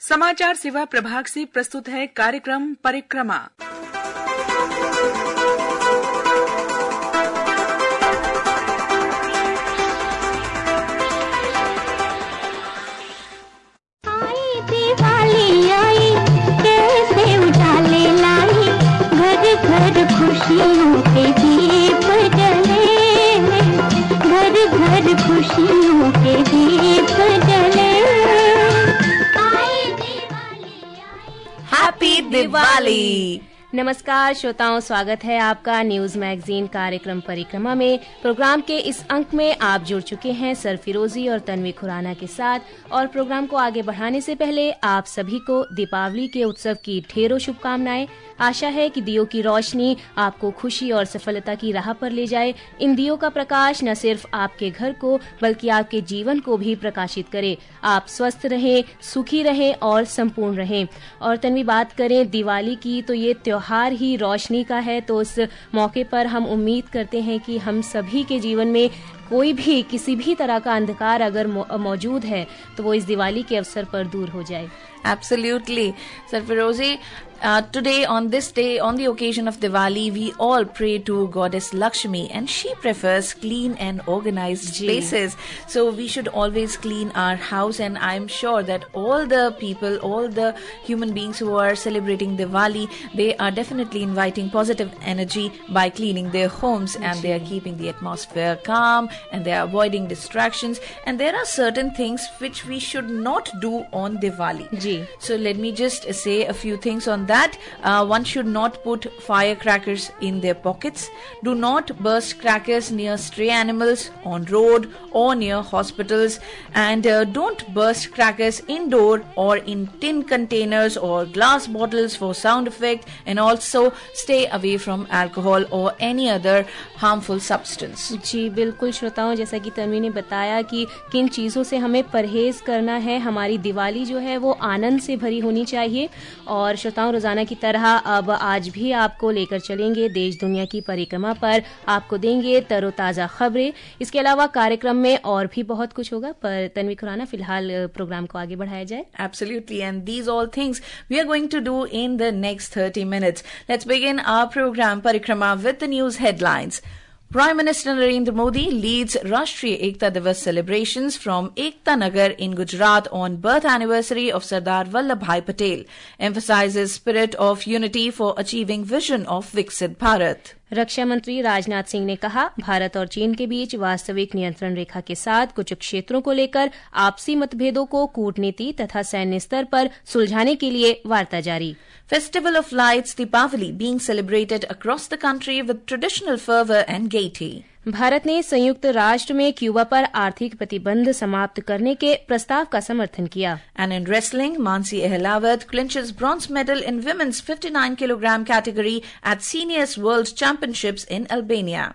समाचार सेवा प्रभाग से प्रस्तुत है कार्यक्रम परिक्रमा। आई दिवाली आई, कैसे उजाले लाई, घर घर खुशियों के दीप जले, घर घर खुशियों के दीप जले। हैप्पी दिवाली। नमस्कार श्रोताओं, स्वागत है आपका न्यूज मैगजीन कार्यक्रम परिक्रमा में। प्रोग्राम के इस अंक में आप जुड़ चुके हैं सरफिरोजी और तन्वी खुराना के साथ। और प्रोग्राम को आगे बढ़ाने से पहले आप सभी को दीपावली के उत्सव की ढेरों शुभकामनाएं। आशा है कि दियों की रोशनी आपको खुशी और सफलता की राह पर ले जाए। इन दियों का प्रकाश न सिर्फ आपके घर को बल्कि आपके जीवन को भी प्रकाशित करे। आप स्वस्थ रहें, सुखी रहें और संपूर्ण रहें। और तन्वी, बात करें दिवाली की तो ये त्योहार ही रोशनी का है। तो इस मौके पर हम उम्मीद करते हैं कि हम सभी के जीवन में कोई भी किसी भी तरह का अंधकार अगर मौजूद है तो वो इस दिवाली के अवसर पर दूर हो जाए। Absolutely. Sarfarozi, today on this day, on the occasion of Diwali, we all pray to Goddess Lakshmi and she prefers clean and organized places. So we should always clean our house, and I'm sure that all the people, all the human beings who are celebrating Diwali, they are definitely inviting positive energy by cleaning their homes and they are keeping the atmosphere calm and they are avoiding distractions. And there are certain things which we should not do on Diwali. So let me just say a few things on that. One should not put firecrackers in their pockets. Do not burst crackers near stray animals, on road or near hospitals. And don't burst crackers indoor or in tin containers or glass bottles for sound effect. And also stay away from alcohol or any other harmful substance. जी बिल्कुल श्रोताओं, जैसा कि तन्वी ने बताया कि किन चीज़ों से हमें परहेज करना है। हमारी दिवाली जो है वो आनंद से भरी होनी चाहिए। और श्रोताओं, रोजाना की तरह अब आज भी आपको लेकर चलेंगे देश दुनिया की परिक्रमा पर। आपको देंगे तरोताजा खबरें। इसके अलावा कार्यक्रम में और भी बहुत कुछ होगा, पर तन्वी खुराना फिलहाल प्रोग्राम को आगे बढ़ाया जाए। Absolutely, and these all things we are going to do in the next 30 minutes. Let's begin our program Parikrama with the news headlines. Prime Minister Narendra Modi leads Rashtriya Ekta Divas celebrations from Ekta Nagar in Gujarat on birth anniversary of Sardar Vallabhbhai Patel, emphasizes spirit of unity for achieving vision of Viksit Bharat. रक्षा मंत्री राजनाथ सिंह ने कहा, भारत और चीन के बीच वास्तविक नियंत्रण रेखा के साथ कुछ क्षेत्रों को लेकर आपसी मतभेदों को कूटनीति तथा सैन्य स्तर पर सुलझाने के लिए वार्ता जारी। Festival of Lights Deepavali being celebrated across the country with traditional fervour and gaiety. Bharat ने संयुक्त राष्ट्र में क्यूबा पर आर्थिक प्रतिबंध समाप्त करने के प्रस्ताव का समर्थन किया। And in wrestling, Mansi Ehlawat clinches bronze medal in women's 59 kg category at Seniors World Championships in Albania.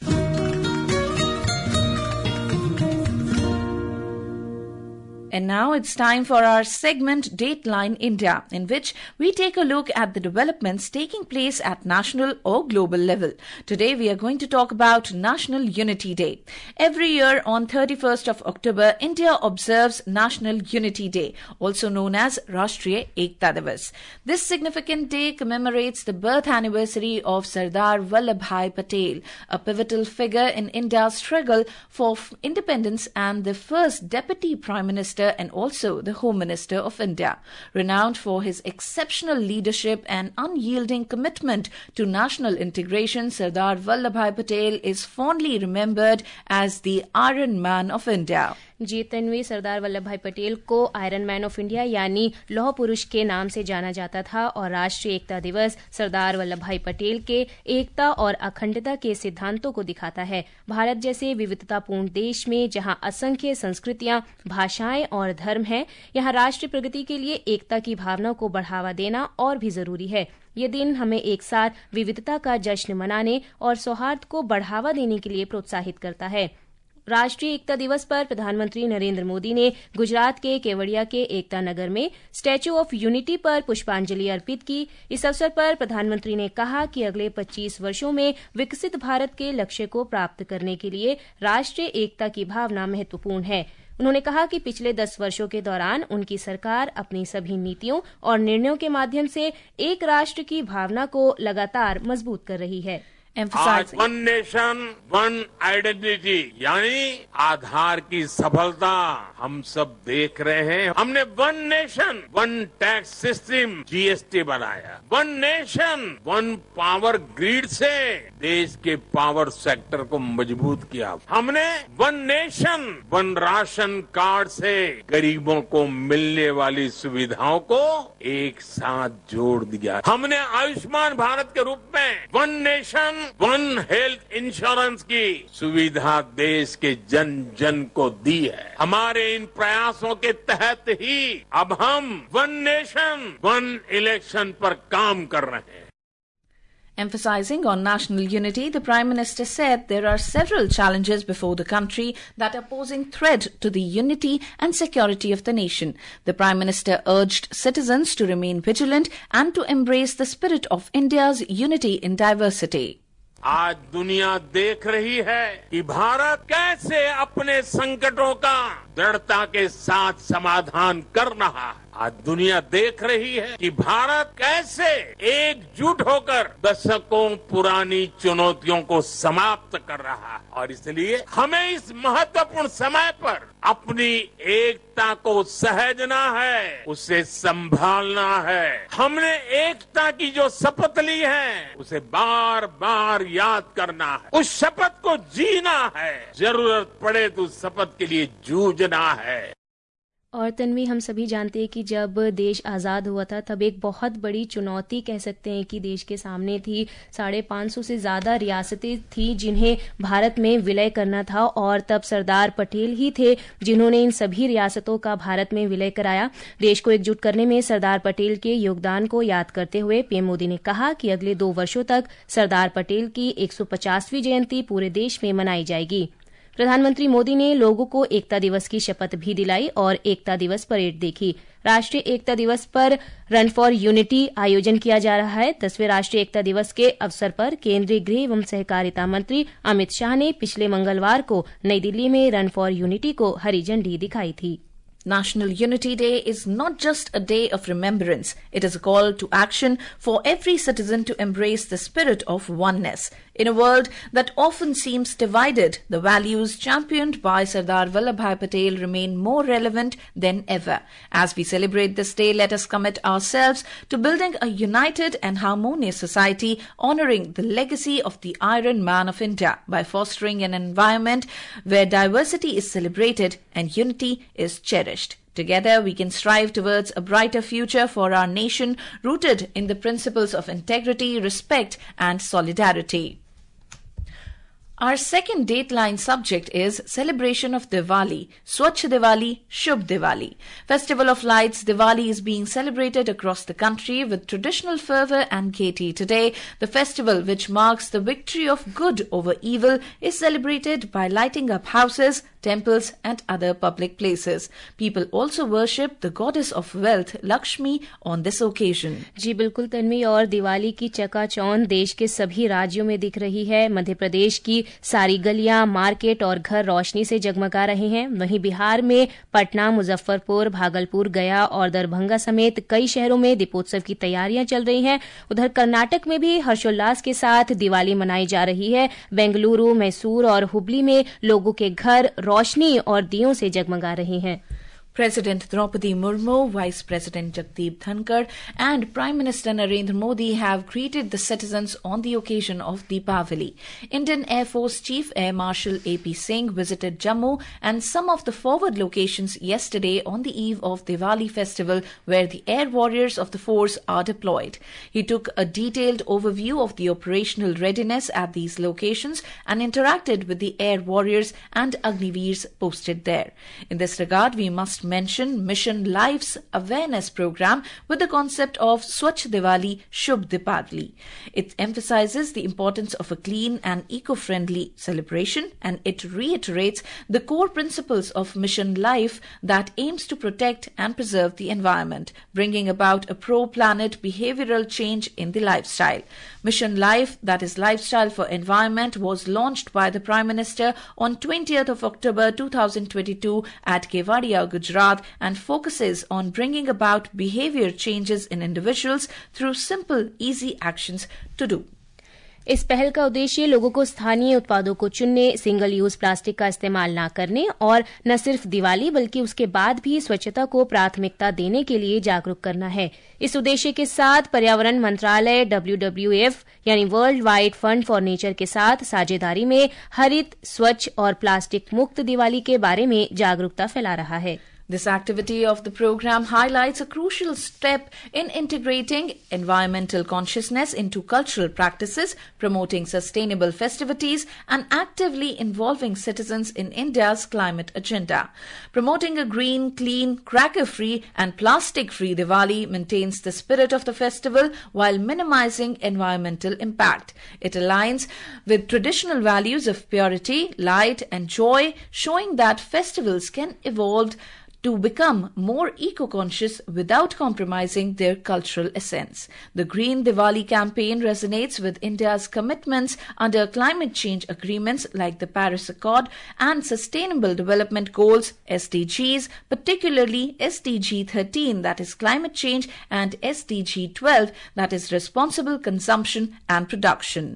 And now it's time for our segment Dateline India, in which we take a look at the developments taking place at national or global level. Today we are going to talk about National Unity Day. Every year on 31st of October, India observes National Unity Day, also known as Rashtriya Ekta Divas. This significant day commemorates the birth anniversary of Sardar Vallabhbhai Patel, a pivotal figure in India's struggle for independence and the first Deputy Prime Minister and also the Home Minister of India. Renowned for his exceptional leadership and unyielding commitment to national integration, Sardar Vallabhbhai Patel is fondly remembered as the Iron Man of India. जी तन्वी, सरदार वल्लभ भाई पटेल को iron man of India यानी लौह पुरुष के नाम से जाना जाता था। और राष्ट्रीय एकता दिवस सरदार वल्लभ भाई पटेल के एकता और अखंडता के सिद्धांतों को दिखाता है। भारत जैसे विविधतापूर्ण देश में जहां असंख्य संस्कृतियां, भाषाएं और धर्म हैं, यहां राष्ट्रीय प्रगति के लिए एकता की भावना को बढ़ावा देना और भी जरूरी है। ये दिन हमें एक साथ विविधता का जश्न मनाने और सौहार्द को बढ़ावा देने के लिए प्रोत्साहित करता है। राष्ट्रीय एकता दिवस पर प्रधानमंत्री नरेंद्र मोदी ने गुजरात के केवड़िया के एकता नगर में स्टैच्यू ऑफ यूनिटी पर पुष्पांजलि अर्पित की। इस अवसर पर प्रधानमंत्री ने कहा कि अगले 25 वर्षों में विकसित भारत के लक्ष्य को प्राप्त करने के लिए राष्ट्रीय एकता की भावना महत्वपूर्ण है। उन्होंने कहा कि पिछले 10 वर्षों के दौरान उनकी सरकार अपनी सभी नीतियों और निर्णयों के माध्यम से एक राष्ट्र की भावना को लगातार मजबूत कर रही है। आज वन नेशन वन आइडेंटिटी यानी आधार की सफलता हम सब देख रहे हैं। हमने one nation one tax system GST बनाया। One nation one power grid से देश के पावर सेक्टर को मजबूत किया। हमने one nation one ration card से गरीबों को मिलने वाली सुविधाओं को एक साथ जोड़ दिया। हमने आयुष्मान भारत के रूप में one nation one health insurance की सुविधा देश के जन जन को दी है। हमारे इन प्रयासों के तहत ही अब हम वन नेशन वन इलेक्शन पर काम कर रहे हैं। Emphasizing on national unity, the Prime Minister said there are several challenges before the country that are posing threat to the unity and security of the nation. The Prime Minister urged citizens to remain vigilant and to embrace the spirit of India's unity in diversity. आज दुनिया देख रही है कि भारत कैसे अपने संकटों का दृढ़ता के साथ समाधान कर रहा है। आज दुनिया देख रही है कि भारत कैसे एकजुट होकर दशकों पुरानी चुनौतियों को समाप्त कर रहा है और इसलिए हमें इस महत्वपूर्ण समय पर अपनी एकता को सहेजना है, उसे संभालना है। हमने एकता की जो शपथ ली है उसे बार बार याद करना है, उस शपथ को जीना है, जरूरत पड़े तो उस शपथ के लिए जूझना है। और तन्वी, हम सभी जानते हैं कि जब देश आज़ाद हुआ था तब एक बहुत बड़ी चुनौती कह सकते हैं कि देश के सामने थी। 550 से ज़्यादा रियासतें थी जिन्हें भारत में विलय करना था और तब सरदार पटेल ही थे जिन्होंने इन सभी रियासतों का भारत में विलय कराया। देश को एकजुट करने में सरदार पटेल के योगदान को याद करते हुए पीएम मोदी ने कहा कि अगले 2 वर्षों तक सरदार पटेल की 150वीं जयंती पूरे देश में मनाई जाएगी। प्रधानमंत्री मोदी ने लोगों को एकता दिवस की शपथ भी दिलाई और एकता दिवस परेड देखी। राष्ट्रीय एकता दिवस पर रन फॉर यूनिटी आयोजन किया जा रहा है। 10वें राष्ट्रीय एकता दिवस के अवसर पर केंद्रीय गृह एवं सहकारिता मंत्री अमित शाह ने पिछले मंगलवार को नई दिल्ली में रन फॉर यूनिटी को हरी झंडी दिखाई थी। National Unity Day is not just a day of remembrance. It is a call to action for every citizen to embrace the spirit of oneness. In a world that often seems divided, the values championed by Sardar Vallabhbhai Patel remain more relevant than ever. As we celebrate this day, let us commit ourselves to building a united and harmonious society, honoring the legacy of the Iron Man of India by fostering an environment where diversity is celebrated and unity is cherished. Together, we can strive towards a brighter future for our nation, rooted in the principles of integrity, respect, and solidarity. Our second Dateline subject is celebration of Diwali. Swachh Diwali, Shubh Diwali. Festival of Lights, Diwali is being celebrated across the country with traditional fervour and gaiety. Today, the festival, which marks the victory of good over evil, is celebrated by lighting up houses, temples and other public places. People also worship the goddess of wealth, Lakshmi, on this occasion. जी बिल्कुल तन्वी, और दिवाली की चकाचौंध देश के सभी राज्यों में दिख रही है। मध्य प्रदेश की सारी गलियां, मार्केट और घर रोशनी से जगमगा रहे हैं। वहीं बिहार में पटना, मुजफ्फरपुर, भागलपुर, गया और दरभंगा समेत कई शहरों में दीपोत्सव की तैयारियां चल रही हैं। उधर कर्नाटक में भी हर्षोल्लास के साथ दिवाली मनाई जा रही है। बेंगलुरु, मैसूर और हुबली में लोगों के घर रोशनी और दियों से जगमगा रहे हैं। President Draupadi Murmu, Vice President Jagdeep Dhankar and Prime Minister Narendra Modi have greeted the citizens on the occasion of Deepavali. Indian Air Force Chief Air Marshal A.P. Singh visited Jammu and some of the forward locations yesterday on the eve of Diwali festival where the air warriors of the force are deployed. He took a detailed overview of the operational readiness at these locations and interacted with the air warriors and Agniveers posted there. In this regard, we must mentioned Mission Life's awareness program with the concept of Swachh Diwali, Shubh Deepavali. It emphasizes the importance of a clean and eco-friendly celebration, and it reiterates the core principles of Mission Life that aims to protect and preserve the environment, bringing about a pro-planet behavioral change in the lifestyle. Mission Life, that is Lifestyle for Environment, was launched by the Prime Minister on 20th of October 2022 at Kevadia, Gujarat, and focuses on bringing about behavior changes in individuals through simple, easy actions to do. इस पहल का उद्देश्य लोगों को स्थानीय उत्पादों को चुनने, सिंगल यूज प्लास्टिक का इस्तेमाल न करने और न सिर्फ दिवाली बल्कि उसके बाद भी स्वच्छता को प्राथमिकता देने के लिए जागरूक करना है। इस उद्देश्य के साथ पर्यावरण मंत्रालय WWF यानी world wide fund for nature के साथ साझेदारी में हरित, स्वच्छ और प्लास्टिक मुक्त दिवाली के बारे में जागरूकता फैला रहा है। This activity of the program highlights a crucial step in integrating environmental consciousness into cultural practices, promoting sustainable festivities, and actively involving citizens in India's climate agenda. Promoting a green, clean, cracker-free and plastic-free Diwali maintains the spirit of the festival while minimizing environmental impact. It aligns with traditional values of purity, light, and joy, showing that festivals can evolve to become more eco-conscious without compromising their cultural essence. The Green Diwali campaign resonates with India's commitments under climate change agreements like the Paris Accord and Sustainable Development Goals SDGs, particularly SDG 13, that is climate change, and SDG 12, that is responsible consumption and production.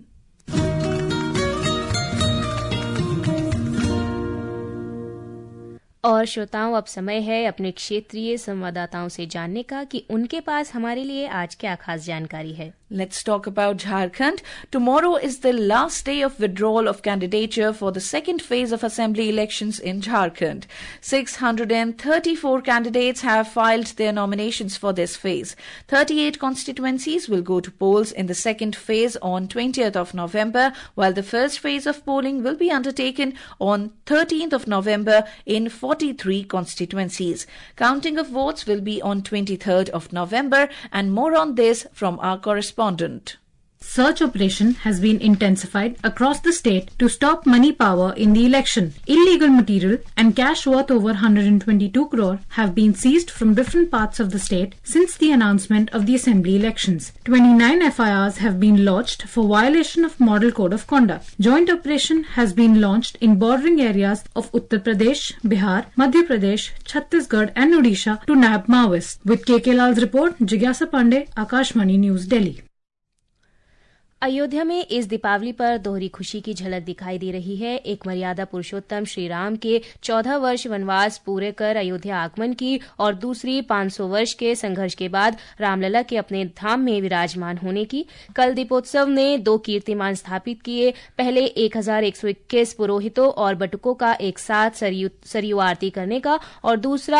और श्रोताओं, अब समय है अपने क्षेत्रीय संवाददाताओं से जानने का कि उनके पास हमारे लिए आज क्या खास जानकारी है। Let's talk about Jharkhand. Tomorrow is the last day of withdrawal of candidature for the second phase of assembly elections in Jharkhand. 634 candidates have filed their nominations for this phase. 38 constituencies will go to polls in the second phase on 20th of November, while the first phase of polling will be undertaken on 13th of November in 43 constituencies. Counting of votes will be on 23rd of November, and more on this from our correspondent. Search operation has been intensified across the state to stop money power in the election. Illegal material and cash worth over 122 crore have been seized from different parts of the state since the announcement of the assembly elections. 29 FIRs have been lodged for violation of Model Code of Conduct. Joint operation has been launched in bordering areas of Uttar Pradesh, Bihar, Madhya Pradesh, Chhattisgarh and Odisha to nab Maoists. With KK Lal's report, Jigyasa Pandey, Akashvani News, Delhi. Ayodhya में इस दीपावली पर दोहरी खुशी की झलक दिखाई दे रही है। एक मर्यादा पुरुषोत्तम श्री राम के 14 वर्ष वनवास पूरे कर अयोध्या आगमन की और दूसरी 500 वर्ष के संघर्ष के बाद रामलला के अपने धाम में विराजमान होने की। कल दीपोत्सव ने 2 कीर्तिमान स्थापित किए। पहले 1121 पुरोहितों और बटुकों का एक साथ सरयू आरती करने का और दूसरा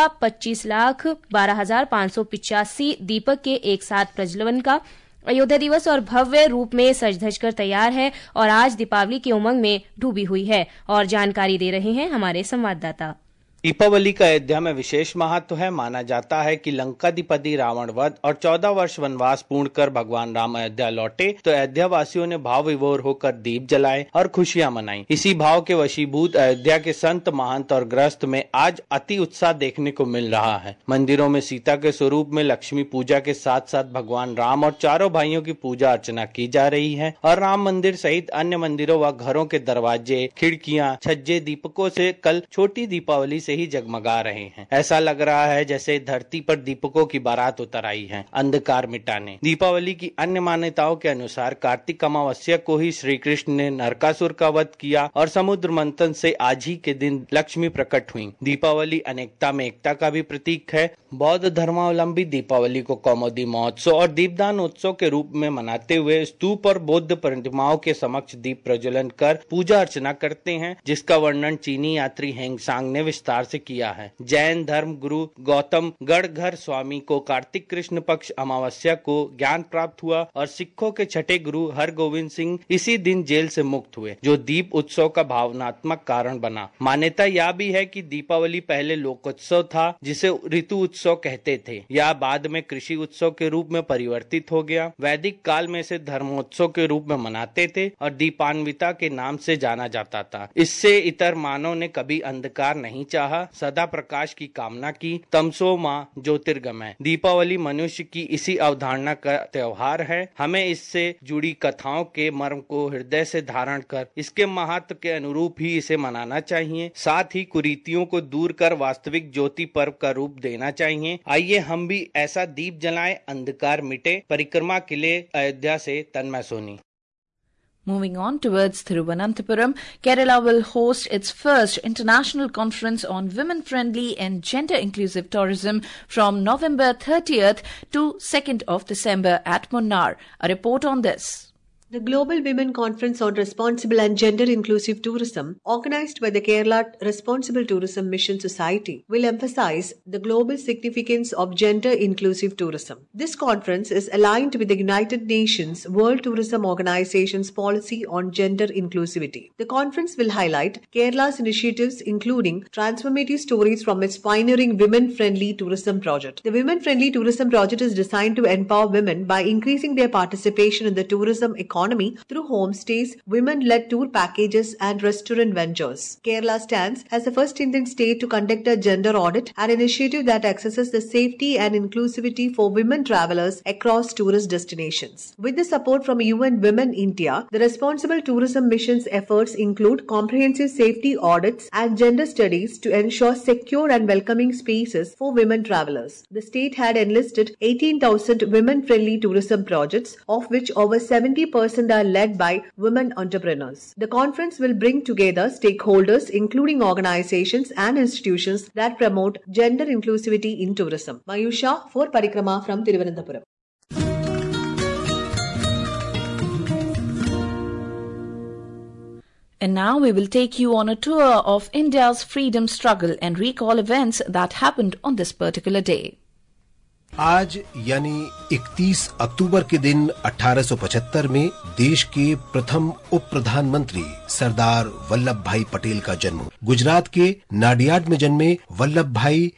25,12,585 दीपक के एक साथ प्रज्वलन का। अयोध्या दिवस और भव्य रूप में सज धज कर तैयार है और आज दीपावली के उमंग में डूबी हुई है। और जानकारी दे रहे हैं हमारे संवाददाता। दीपावली का अयोध्या में विशेष महत्व है। माना जाता है कि लंकाधिपति रावण वध और 14 वर्ष वनवास पूर्ण कर भगवान राम अयोध्या लौटे तो अयोध्या वासियों ने भाव विभोर होकर दीप जलाए और खुशियां मनाई। इसी भाव के वशीभूत अयोध्या के संत, महंत और गृहस्थ में आज अति उत्साह देखने को मिल रहा है। मंदिरों में सीता के स्वरूप में लक्ष्मी पूजा के साथ साथ भगवान राम और चारों भाइयों की पूजा अर्चना की जा रही है और राम मंदिर सहित अन्य मंदिरों व घरों के दरवाजे, खिड़कियां, छज्जे दीपकों से कल छोटी दीपावली से ही जगमगा रहे हैं। ऐसा लग रहा है जैसे धरती पर दीपकों की बारात उतर आई है अंधकार मिटाने। दीपावली की अन्य मान्यताओं के अनुसार कार्तिक अमावस्या को ही श्री कृष्ण ने नरकासुर का वध किया और समुद्र मंथन से आज ही के दिन लक्ष्मी प्रकट हुई। दीपावली अनेकता में एकता का भी प्रतीक है। बौद्ध धर्मावलंबी दीपावली को कौमुदी महोत्सव और दीपदान उत्सव के रूप में मनाते हुए स्तूप और बौद्ध प्रतिमाओं के समक्ष दीप प्रज्वलन कर पूजा अर्चना करते हैं, जिसका वर्णन चीनी यात्री हेंगसांग ने विस्तार विस्तार से किया है। जैन धर्म गुरु गौतम गढ़घर स्वामी को कार्तिक कृष्ण पक्ष अमावस्या को ज्ञान प्राप्त हुआ और सिखों के छठे गुरु हरगोविंद सिंह इसी दिन जेल से मुक्त हुए, जो दीप उत्सव का भावनात्मक कारण बना। मान्यता यह भी है कि दीपावली पहले लोकोत्सव था, जिसे ऋतु उत्सव कहते थे। यह बाद में कृषि उत्सव के रूप में परिवर्तित हो गया। वैदिक काल में इसे धर्मोत्सव के रूप में मनाते थे और दीपान्विता के नाम से जाना जाता था। इससे इतर मानव ने कभी अंधकार नहीं चाहा, सदा प्रकाश की कामना की। तमसो मां ज्योतिर्गमय। दीपावली मनुष्य की इसी अवधारणा का त्योहार है। हमें इससे जुड़ी कथाओं के मर्म को हृदय से धारण कर इसके महत्व के अनुरूप ही इसे मनाना चाहिए। साथ ही कुरीतियों को दूर कर वास्तविक ज्योति पर्व का रूप देना चाहिए। आइए हम भी ऐसा दीप जलाएं, अंधकार मिटे। परिक्रमा के लिए अयोध्या से तन्मय Soni. Moving on towards Thiruvananthapuram, Kerala will host its first international conference on women-friendly and gender-inclusive tourism from November 30th to 2nd of December at Munnar. A report on this. The Global Women Conference on Responsible and Gender-Inclusive Tourism, organized by the Kerala Responsible Tourism Mission Society, will emphasize the global significance of gender-inclusive tourism. This conference is aligned with the United Nations World Tourism Organization's policy on gender inclusivity. The conference will highlight Kerala's initiatives, including transformative stories from its pioneering Women-Friendly Tourism Project. The Women-Friendly Tourism Project is designed to empower women by increasing their participation in the tourism economy through homestays, women-led tour packages and restaurant ventures. Kerala stands as the first Indian state to conduct a gender audit, an initiative that assesses the safety and inclusivity for women travelers across tourist destinations. With the support from UN Women India, the Responsible Tourism Mission's efforts include comprehensive safety audits and gender studies to ensure secure and welcoming spaces for women travelers. The state had enlisted 18,000 women-friendly tourism projects, of which over 70% are led by women entrepreneurs. The conference will bring together stakeholders, including organizations and institutions that promote gender inclusivity in tourism. Mayusha for Parikrama from Thiruvananthapuram. And now we will take you on a tour of India's freedom struggle and recall events that happened on this particular day. आज यानी 31 अक्टूबर के दिन 1875 में देश के प्रथम उप प्रधानमंत्री सरदार वल्लभ भाई पटेल का जन्म। गुजरात के नाडियाड में जन्मे वल्लभ भाई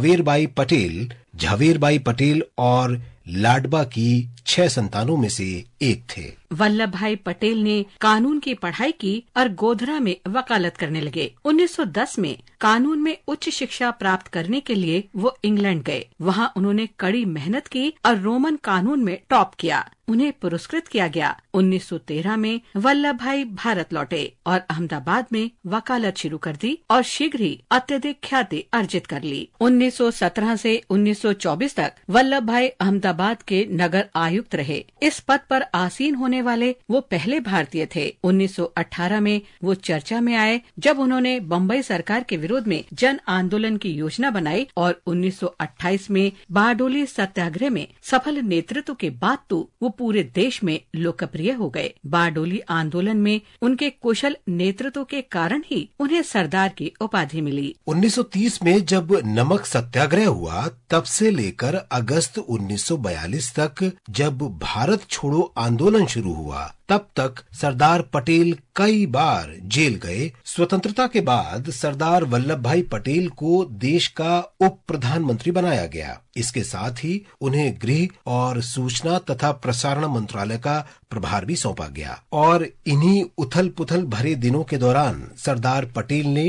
झावेरबाई पटेल और लाडबा की 6 संतानों में से एक थे। वल्लभ भाई पटेल ने कानून की पढ़ाई की और गोधरा में वकालत करने लगे। 1910 में कानून में उच्च शिक्षा प्राप्त करने के लिए वो इंग्लैंड गए। वहां उन्होंने कड़ी मेहनत की और रोमन कानून में टॉप किया। उन्हें पुरस्कृत किया गया। 1913 में वल्लभ भाई भारत लौटे और अहमदाबाद में वकालत शुरू कर दी और शीघ्र ही अत्यधिक ख्याति अर्जित कर ली। 1917 से 1924 तक वल्लभ भाई अहमदाबाद के नगर आयुक्त रहे। इस पद पर आसीन होने वाले वो पहले भारतीय थे। 1918 में वो चर्चा में आए जब उन्होंने बम्बई सरकार के विरोध में जन आंदोलन की योजना बनाई और 1928 में बारडोली सत्याग्रह में सफल नेतृत्व के बाद तो वो पूरे देश में लोकप्रिय हो गए। बारडोली आंदोलन में उनके कुशल नेतृत्व के कारण ही उन्हें सरदार की उपाधि मिली। 1930 में जब नमक सत्याग्रह हुआ तब से लेकर अगस्त 1942 तक जब भारत छोड़ो आंदोलन शुरू हुआ तब तक सरदार पटेल कई बार जेल गए। स्वतंत्रता के बाद सरदार वल्लभ भाई पटेल को देश का उप प्रधानमंत्री बनाया गया। इसके साथ ही उन्हें गृह और सूचना तथा प्रसारण मंत्रालय का प्रभार भी सौंपा गया। और इन्हीं उथल पुथल भरे दिनों के दौरान सरदार पटेल ने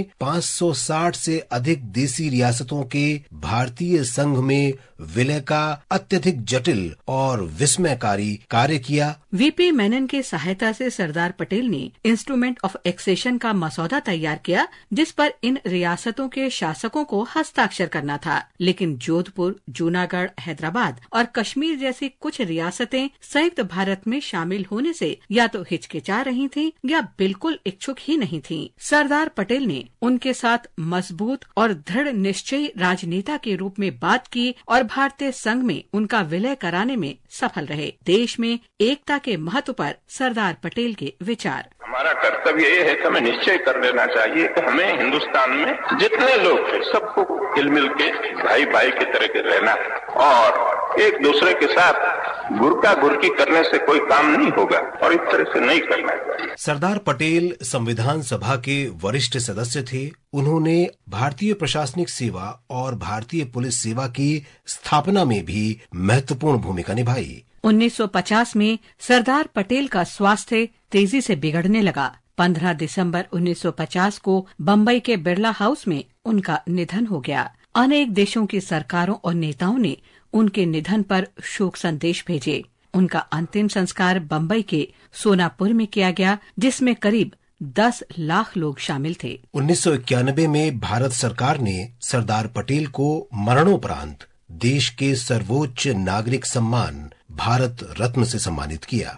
560 से अधिक देसी रियासतों के भारतीय संघ में विलय का अत्यधिक जटिल और विस्मयकारी कार्य किया। वीपी मेनन के सहायता से सरदार पटेल ने इंस्ट्रूमेंट ऑफ एक्सेशन का मसौदा तैयार किया, जिस पर इन रियासतों के शासकों को हस्ताक्षर करना था। लेकिन जोधपुर, जूनागढ़, हैदराबाद और कश्मीर जैसी कुछ रियासतें संयुक्त भारत में शामिल होने से या तो हिचकिचा रही थीं या बिल्कुल इच्छुक ही नहीं थीं। सरदार पटेल ने उनके साथ मजबूत और दृढ़ निश्चयी राजनेता के रूप में बात की और भारतीय संघ में उनका विलय कराने में सफल रहे। देश में एकता के महत्व पर सरदार पटेल के विचार। हमारा कर्तव्य ये है कि हमें निश्चय कर लेना चाहिए कि हमें हिंदुस्तान में जितने लोग हैं सबको हिल मिल के भाई भाई की तरह के रहना और एक दूसरे के साथ गुरका गुरकी करने से कोई काम नहीं होगा और इस तरह से नहीं करना चाहिए। सरदार पटेल संविधान सभा के वरिष्ठ सदस्य थे। उन्होंने भारतीय प्रशासनिक सेवा और भारतीय पुलिस सेवा की स्थापना में भी महत्वपूर्ण भूमिका निभाई। 1950 में सरदार पटेल का स्वास्थ्य तेजी से बिगड़ने लगा। 15 दिसंबर 1950 को बम्बई के बिरला हाउस में उनका निधन हो गया। अनेक देशों की सरकारों और नेताओं ने उनके निधन पर शोक संदेश भेजे। उनका अंतिम संस्कार बम्बई के सोनापुर में किया गया, जिसमें करीब 10 लाख लोग शामिल थे। 1991 में भारत सरकार ने सरदार पटेल को मरणोपरांत देश के सर्वोच्च नागरिक सम्मान भारत रत्न से सम्मानित किया।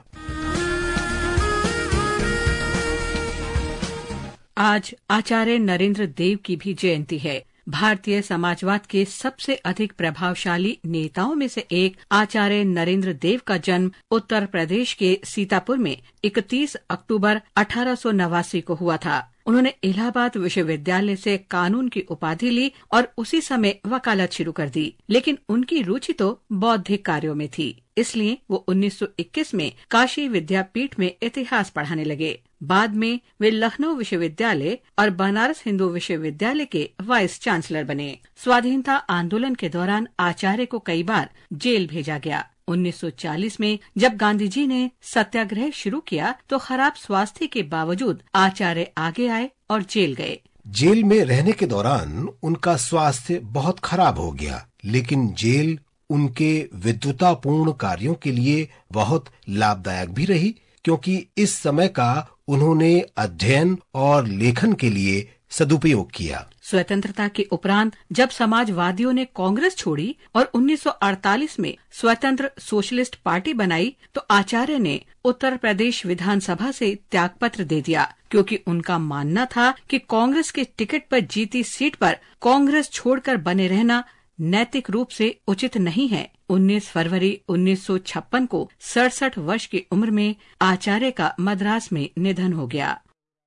आज आचार्य नरेंद्र देव की भी जयंती है। भारतीय समाजवाद के सबसे अधिक प्रभावशाली नेताओं में से एक आचार्य नरेंद्र देव का जन्म उत्तर प्रदेश के सीतापुर में 31 अक्टूबर 1889 को हुआ था। उन्होंने इलाहाबाद विश्वविद्यालय से कानून की उपाधि ली और उसी समय वकालत शुरू कर दी, लेकिन उनकी रुचि तो बौद्धिक कार्यों में थी, इसलिए वो 1921 में काशी विद्यापीठ में इतिहास पढ़ाने लगे। बाद में वे लखनऊ विश्वविद्यालय और बनारस हिंदू विश्वविद्यालय के वाइस चांसलर बने। स्वाधीनता आंदोलन के दौरान आचार्य को कई बार जेल भेजा गया। 1940 में जब गांधी जी ने सत्याग्रह शुरू किया तो खराब स्वास्थ्य के बावजूद आचार्य आगे आए और जेल गए। जेल में रहने के दौरान उनका स्वास्थ्य बहुत खराब हो गया, लेकिन जेल उनके विद्वतापूर्ण कार्यों के लिए बहुत लाभदायक भी रही, क्योंकि इस समय का उन्होंने अध्ययन और लेखन के लिए सदुपयोग किया। स्वतंत्रता के उपरांत जब समाजवादियों ने कांग्रेस छोड़ी और 1948 में स्वतंत्र सोशलिस्ट पार्टी बनाई तो आचार्य ने उत्तर प्रदेश विधानसभा से त्यागपत्र दे दिया, क्योंकि उनका मानना था कि कांग्रेस के टिकट पर जीती सीट पर कांग्रेस छोड़कर बने रहना नैतिक रूप से उचित नहीं है। 19 फरवरी 1956 को 67 वर्ष की उम्र में आचार्य का मद्रास में निधन हो गया।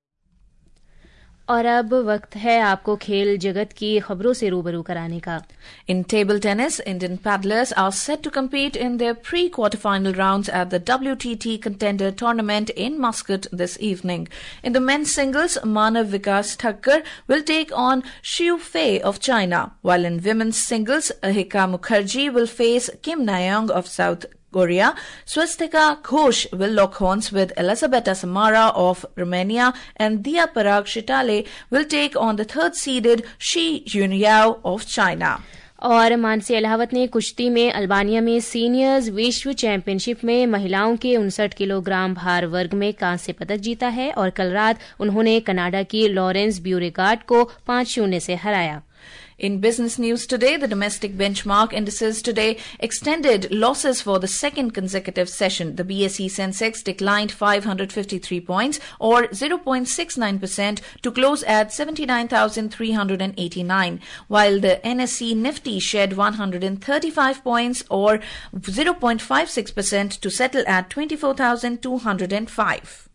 और अब वक्त है आपको खेल जगत की खबरों से रूबरू कराने का। In table tennis, Indian paddlers are set to compete in their pre-quarterfinal rounds at the WTT Contender Tournament in Muscat this evening. In the men's singles, Manav Vikas Thakkar will take on Xiu Fei of China, while in women's singles, Ahika Mukherjee will face Kim Na-young of South Korea. Swastika Ghosh will lock horns with Elisabetta Samara of Romania, and Dia Parag Shitale will take on the third-seeded Shi Yunyao of China. और मानसी अलावत ने कुश्ती में Albania में seniors विश्व championship में महिलाओं के 59 kilogram भार वर्ग में कांस्य पदक जीता है और कल रात उन्होंने कनाडा की लॉरेंस ब्यूरेगार्ड को 5-0 से हराया। In business news today, the domestic benchmark indices today extended losses for the second consecutive session. The BSE Sensex declined 553 points or 0.69% to close at 79,389, while the NSE Nifty shed 135 points or 0.56% to settle at 24,205.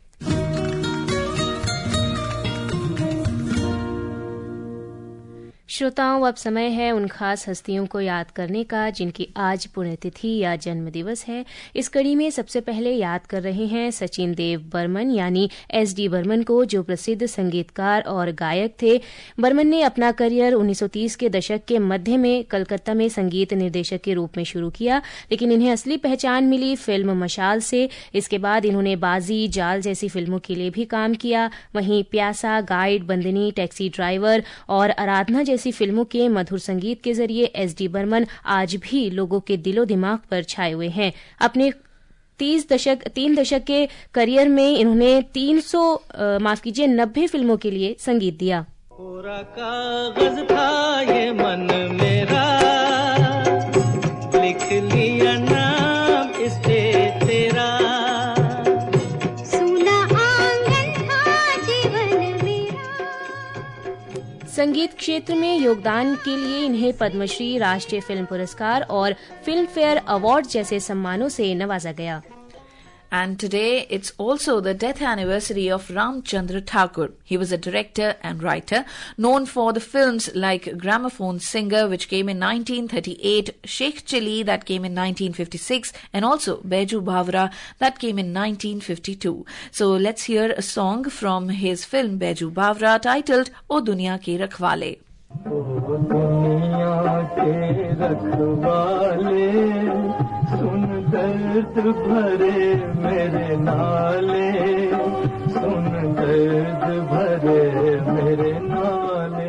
श्रोताओं, अब समय है उन खास हस्तियों को याद करने का जिनकी आज पुण्यतिथि या जन्म दिवस है। इस कड़ी में सबसे पहले याद कर रहे हैं सचिन देव बर्मन यानी SD बर्मन को, जो प्रसिद्ध संगीतकार और गायक थे। बर्मन ने अपना करियर 1930 के दशक के मध्य में कलकत्ता में संगीत निर्देशक के रूप में शुरू किया, लेकिन इन्हें असली पहचान मिली फिल्म मशाल से। इसके बाद इन्होंने बाजी, जाल जैसी फिल्मों के लिए भी काम किया। वहीं प्यासा, गाइड, बंदनी, टैक्सी ड्राइवर और आराधना जैसी फिल्मों के मधुर संगीत के जरिए SD बर्मन आज भी लोगों के दिलो दिमाग पर छाए हुए हैं। अपने 3 दशक के करियर में इन्होंने 90 फिल्मों के लिए संगीत दिया। पूरा कागज था ये मन मेरा, लिख लिया नाम इस पे तेरा, सुना आंगन था जीवन मेरा। संगीत क्षेत्र में योगदान के लिए इन्हें पद्मश्री, राष्ट्रीय फिल्म पुरस्कार और फिल्म फेयर अवार्ड जैसे सम्मानों से नवाजा गया। And today it's also the death anniversary of Ramchandra Thakur. He was a director and writer known for the films like Gramophone Singer, which came in 1938, Sheikh Chili, that came in 1956, and also Baiju Bhavra, that came in 1952. So let's hear a song from his film Baiju Bhavra titled O Duniya Ke Rakhwale. दुनिया के रखवाले सुन दर्द भरे मेरे नाले सुन दर्द भरे मेरे नाले।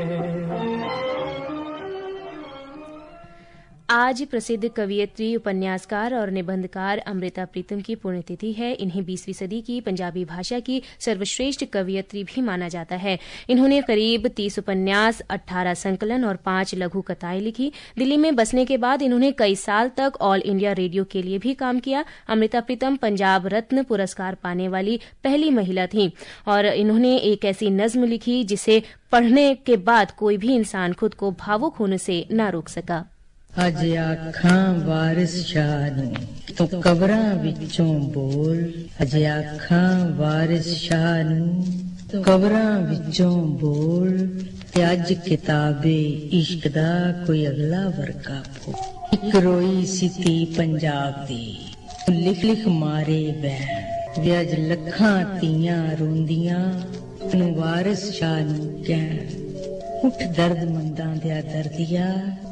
आज प्रसिद्ध कवियत्री, उपन्यासकार और निबंधकार अमृता प्रीतम की पुण्यतिथि है। इन्हें 20वीं सदी की पंजाबी भाषा की सर्वश्रेष्ठ कवियत्री भी माना जाता है। इन्होंने करीब 30 उपन्यास, 18 संकलन और 5 लघु कथाएं लिखी। दिल्ली में बसने के बाद इन्होंने कई साल तक ऑल इंडिया रेडियो के लिए भी काम किया। अमृता प्रीतम पंजाब रत्न पुरस्कार पाने वाली पहली महिला थीं और इन्होंने एक ऐसी नज्म लिखी जिसे पढ़ने के बाद कोई भी इंसान खुद को भावुक होने से न रोक सका। अज आखां वारिस शाह नूं तो कबरां विचों बोल, अज आखां वारिस शाह नूं तो कबरां विचों बोल, ते अज किताबे इश्क दा कोई अगला वर्का फो। इक रोई सिती पंजाब दी लिख लिख मारे बैण, वे अज लखां तियां रोंदियां नूं वारिस शाह नूं कहण। उठ दर्द मंदां दिया दर्दिया,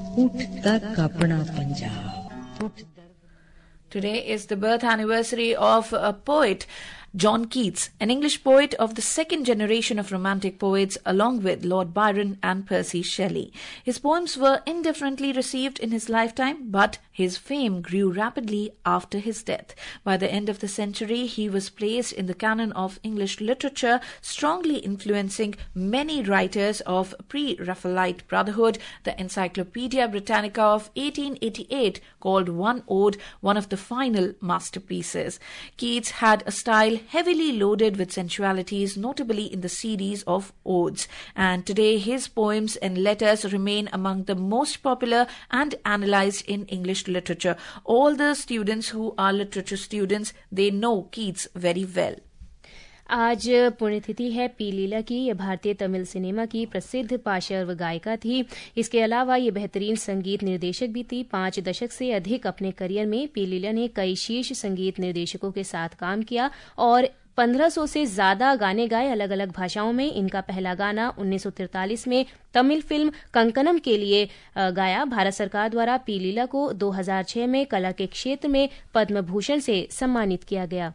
Today is the birth anniversary of a poet, John Keats, an English poet of the second generation of Romantic poets, along with Lord Byron and Percy Shelley. His poems were indifferently received in his lifetime, but his fame grew rapidly after his death. By the end of the century, he was placed in the canon of English literature, strongly influencing many writers of pre-Raphaelite Brotherhood. The Encyclopedia Britannica of 1888 called One Ode one of the final masterpieces. Keats had a style heavily loaded with sensualities, notably in the series of odes. And today his poems and letters remain among the most popular and analysed in English literature. All the students who are literature students, they know Keats very well. आज पुण्यतिथि है P लीला की। यह भारतीय Tamil cinema की प्रसिद्ध पार्श्व गायिका थी। इसके अलावा ये बेहतरीन संगीत निर्देशक भी थी। 5 दशक से अधिक अपने करियर में पी लीला ने कई शीर्ष संगीत निर्देशकों के साथ काम किया और 1500 से ज्यादा गाने गाए अलग अलग भाषाओं में। इनका पहला गाना 1943 में तमिल फिल्म कंकनम के लिए गाया। भारत सरकार द्वारा पी लीला को 2006 में कला के क्षेत्र में पद्म भूषण से सम्मानित किया गया।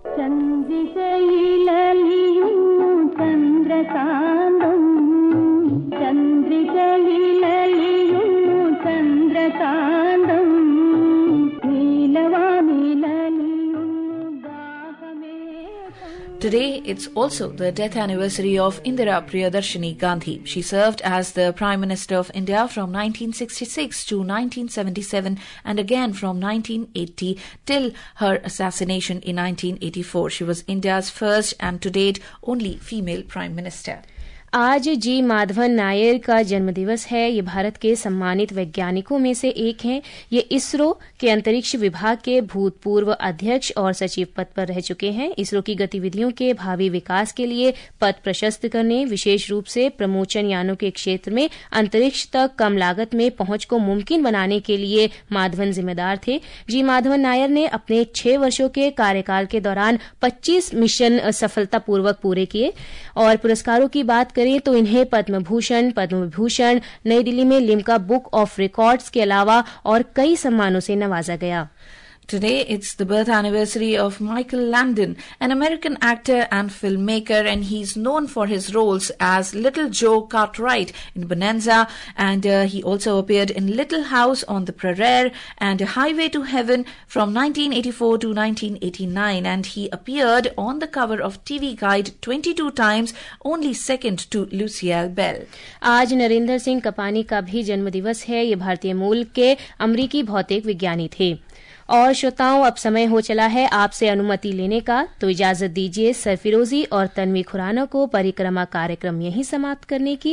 Today, it's also the death anniversary of Indira Priyadarshini Gandhi. She served as the Prime Minister of India from 1966 to 1977 and again from 1980 till her assassination in 1984. She was India's first and to date only female Prime Minister. आज जी माधवन नायर का जन्मदिवस है। ये भारत के सम्मानित वैज्ञानिकों में से एक हैं। ये इसरो के अंतरिक्ष विभाग के भूतपूर्व अध्यक्ष और सचिव पद पर रह चुके हैं। इसरो की गतिविधियों के भावी विकास के लिए पथ प्रशस्त करने, विशेष रूप से प्रमोचन यानों के क्षेत्र में अंतरिक्ष तक कम लागत में पहुंच को मुमकिन बनाने के लिए माधवन जिम्मेदार थे। जी माधवन नायर ने अपने 6 वर्षों के कार्यकाल के दौरान 25 मिशन सफलतापूर्वक पूरे किए। और पुरस्कारों की बात करें तो इन्हें पद्म भूषण, पद्म विभूषण, नई दिल्ली में लिम्का बुक ऑफ रिकॉर्ड्स के अलावा और कई सम्मानों से नवाजा गया। Today, it's the birth anniversary of Michael Landon, an American actor and filmmaker, and he's known for his roles as Little Joe Cartwright in Bonanza, and he also appeared in Little House on the Prairie and Highway to Heaven from 1984 to 1989, and he appeared on the cover of TV Guide 22 times, only second to Lucille Bell. आज नरेंद्र सिंह कपानी का भी जन्मदिवस है। ये भारतीय मूल के अमरीकी भौतिक विज्ञानी थे। और श्रोताओं, अब समय हो चला है आपसे अनुमति लेने का, तो इजाजत दीजिए सरफिरोजी और तन्वी खुराना को परिक्रमा कार्यक्रम यहीं समाप्त करने की।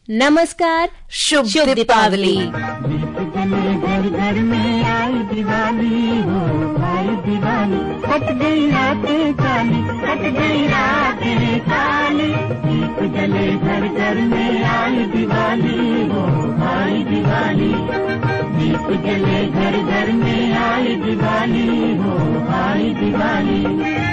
नमस्कार, शुभ दीपावली। घर घर में आई दिवाली हो भाई दिवाली, कट गई रातें काली, कट गई रातें काली। दीप जले घर घर में आई दिवाली हो भाई दिवाली, दीप जले घर घर में आई दिवाली हो भाई दिवाली।